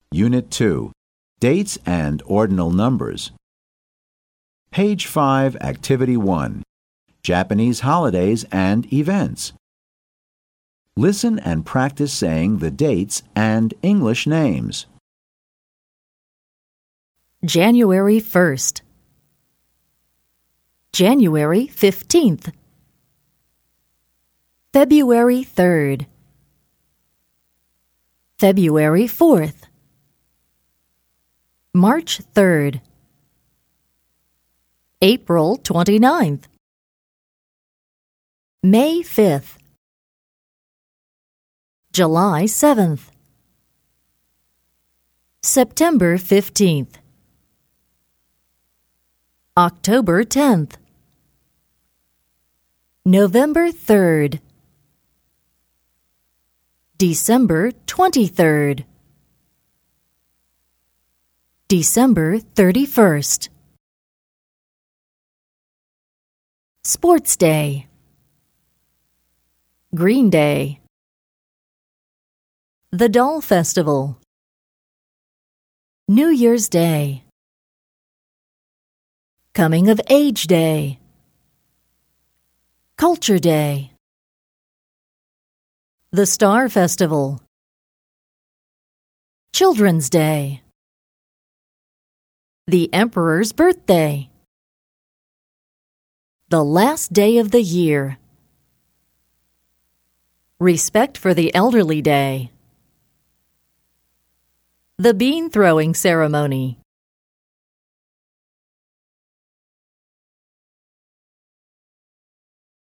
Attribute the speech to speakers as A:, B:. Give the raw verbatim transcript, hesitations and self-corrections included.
A: Unit two, Dates and Ordinal Numbers. Page five, Activity one, Japanese Holidays and Events. Listen and practice saying the dates and English names.
B: January first, January fifteenth, February third, February fourth, March third, April twenty-ninth, May fifth, July seventh, September fifteenth, October tenth, November third, December twenty-third, December thirty-first. Sports Day, Green Day, The Doll Festival, New Year's Day, Coming of Age Day, Culture Day, The Star Festival, Children's Day, The Emperor's Birthday, The Last Day of the Year, Respect for the Elderly Day, The Bean Throwing Ceremony.